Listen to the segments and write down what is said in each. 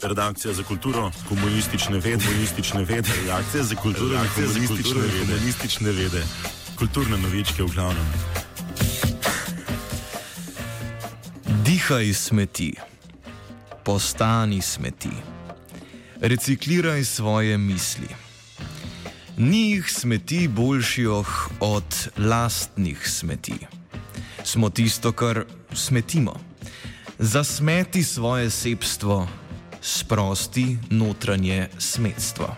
redakcija za kulturo, komunistične vede, redakcija za kulturo, komunistične vede, kulturne novičke v glavnem. Dihaj smeti. Postani smeti. Recikliraj svoje misli. Ni jih smeti boljših od lastnih smeti. Smo tisto, kar smetimo. Zasmeti svoje sebstvo, sprosti notranje smetstvo.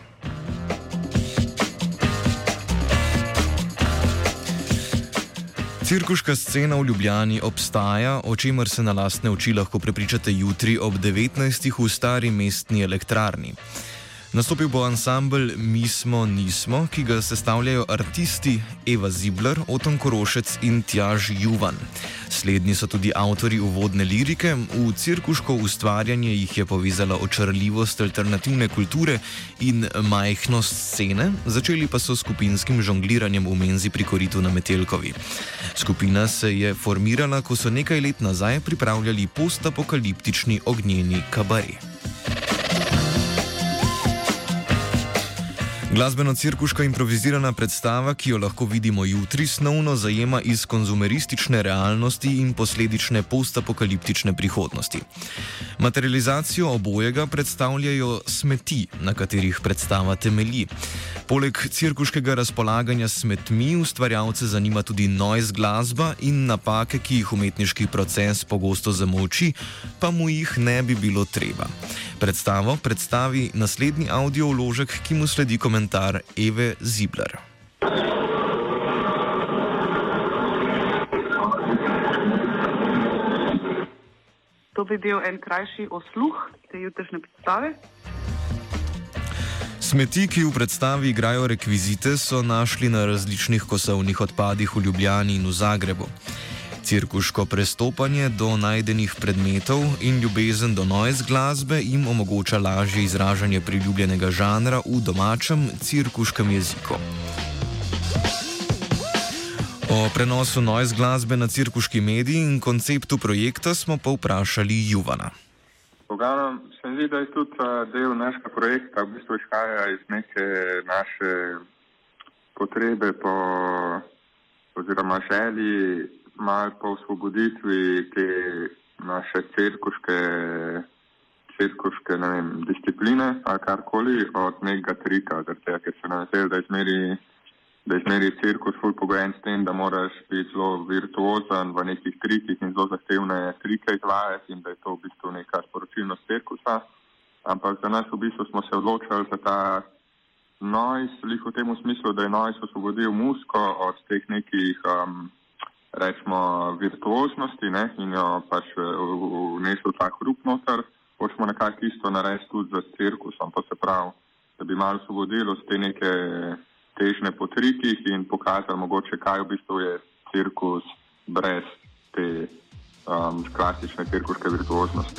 Cirkuška scena v Ljubljani obstaja, o čemer se na lastne oči lahko prepričate jutri ob 19. v stari mestni elektrarni. Nastopil bo ansambel Mi smo, nismo, ki ga sestavljajo artisti Eva Zibler, Oton Korošec in Tjaž Juvan. Slednji so tudi avtorji uvodne lirike, v cirkuško ustvarjanje jih je povezala očarljivost alternativne kulture in majhnost scene, začeli pa so s skupinskim žongliranjem v menzi pri koritu na Metelkovi. Skupina se je formirala, ko so nekaj let nazaj pripravljali postapokaliptični ognjeni kabaret. Glasbeno-cirkuška improvizirana predstava, ki jo lahko vidimo jutri, snovno zajema iz konzumeristične realnosti in posledične postapokaliptične prihodnosti. Materializacijo obojega predstavljajo smeti, na katerih predstava temelji. Poleg cirkuškega razpolaganja s smetmi ustvarjalce zanima tudi noise glasba in napake, ki jih umetniški proces pogosto zamolči, pa mu jih ne bi bilo treba. Predstavo predstavi naslednji audio vložek, ki mu sledi komentar Eve Zibler. To bi bil en krajši osluh te jutrišnje predstave. Smeti, ki v predstavi igrajo rekvizite, so našli na različnih kosovnih odpadih v Ljubljani in v Zagrebu. Cirkuško prestopanje do najdenih predmetov in ljubezen do noise glasbe jim omogoča lažje izražanje priljubljenega žanra v domačem cirkuškem jeziku. O prenosu noise glasbe na cirkuški medij in konceptu projekta smo pa vprašali Juvana. Poglavnom se mi zdi, da je tudi del našega projekta v bistvu izhaja iz neke naše potrebe oziroma želji malo po osvoboditvi te naše cirkuške discipline ali karkoli od nekega trika, ker se nam zdi, da izmeri cirkus ful pogojen s tem, da moraš biti zelo virtuozen v nekih trikih in zelo zahtevne trike izvajati in da je to v bistvu neka sporočilnost cirkusa. Ampak za nas v bistvu smo se odločili za ta noise, v tem smislu, da je noise osvobodil muziko od teh nekih rečemo virtuoznosti, ne, in jo pač vnesel ta hrup noter. Hočemo nekako isto narediti tudi za cirkusom, to se pravi, da bi malo osvobodilo z te neke težne po trikih in pokazali mogoče, kaj v bistvu je cirkus brez te klasične cirkuške virtuoznosti.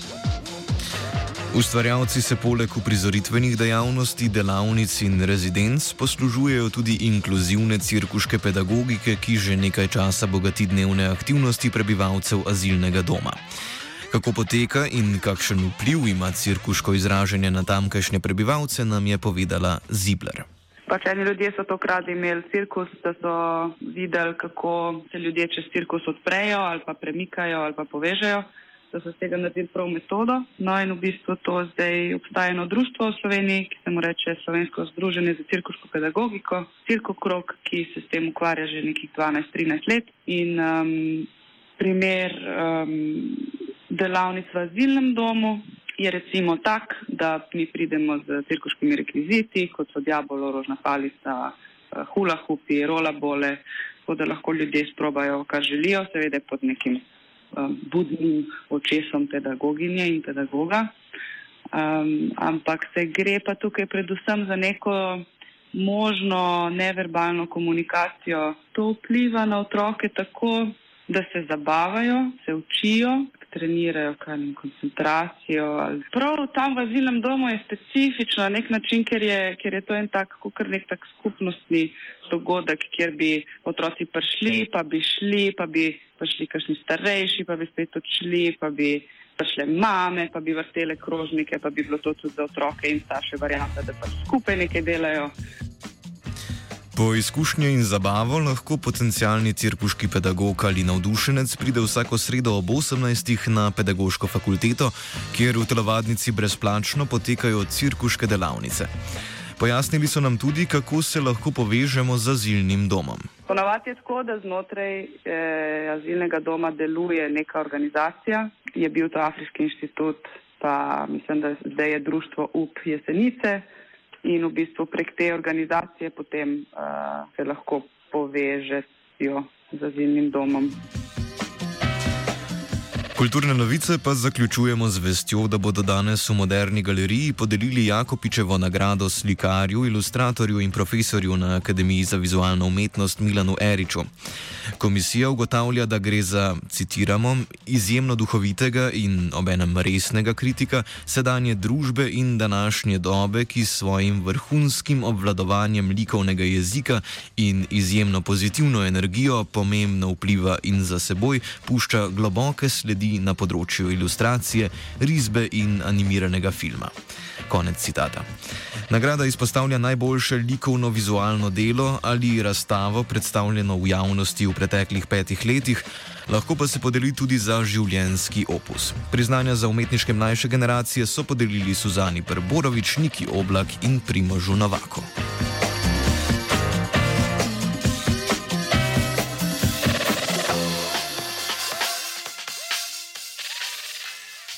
Ustvarjalci se poleg uprizoritvenih dejavnosti, delavnic in rezidenc poslužujejo tudi inkluzivne cirkuške pedagogike, ki že nekaj časa bogati dnevne aktivnosti prebivalcev azilnega doma. Kako poteka in kakšen vpliv ima cirkuško izražanje na tamkajšnje prebivalce, nam je povedala Zibler. Pač eni ljudje so tokrat imeli cirkus, da so videli, kako se ljudje čez cirkus odprejo ali pa premikajo ali pa povežejo, da so z tega naredili prav metodo. No in v bistvu to zdaj obstaja eno društvo v Sloveniji, ki se mu reče Slovensko združenje za cirkuško pedagogiko, Cirkokrog, ki se s tem ukvarja že nekih 12-13 let. In primer delavnic v azilnem domu je recimo tak, da mi pridemo z cirkuškimi rekviziti, kot so diabolo, rožna palica, hula hupi, rolabole, tako da lahko ljudje sprobajo, kar želijo, seveda pod nekim budnim očesom pedagoginje in pedagoga. Ampak se gre pa tukaj predvsem za neko možno neverbalno komunikacijo. To vpliva na otroke tako, da se zabavajo, se učijo, trenirajo koncentracijo. Prav tam v azilnem domu je specifično na nek način, ker je to en tak skupnostni dogodek, kjer bi otroci prišli, pa bi šli kakšni starejši, pa bi spet odšli, pa bi prišle mame, pa bi vrtele krožnike, pa bi bilo to tudi za otroke in starše varianta, da pa skupaj nekaj delajo. Po izkušnji in zabavo lahko potencialni cirkuški pedagog ali navdušenec pride vsako sredo ob 18. na pedagoško fakulteto, kjer v telovadnici brezplačno potekajo cirkuške delavnice. Pojasnili so nam tudi, kako se lahko povežemo z azilnim domom. Ponavadi je tako, da znotraj azilnega doma deluje neka organizacija. Je bil to Afriški inštitut, pa mislim, da zdaj je društvo UP Jesenice. In v bistvu prek te organizacije potem se lahko povežejo z azilnim domom. Kulturne novice pa zaključujemo z vestjo, da bodo danes v Moderni galeriji podelili Jakopičevo nagrado slikarju, ilustratorju in profesorju na Akademiji za vizualno umetnost Milanu Eriču. Komisija ugotavlja, da gre za, citiramo, izjemno duhovitega in obenem resnega kritika sedanje družbe in današnje dobe, ki s svojim vrhunskim obvladovanjem likovnega jezika in izjemno pozitivno energijo pomembno vpliva in za seboj pušča globoke sledi na področju ilustracije, risbe in animiranega filma. Konec citata. Nagrada izpostavlja najboljše likovno-vizualno delo ali razstavo predstavljeno v javnosti v preteklih 5 letih, lahko pa se podeli tudi za življenjski opus. Priznanja za umetniške mlajše generacije so podelili Suzani Perborovič, Niki Oblak in Primožu Novaku.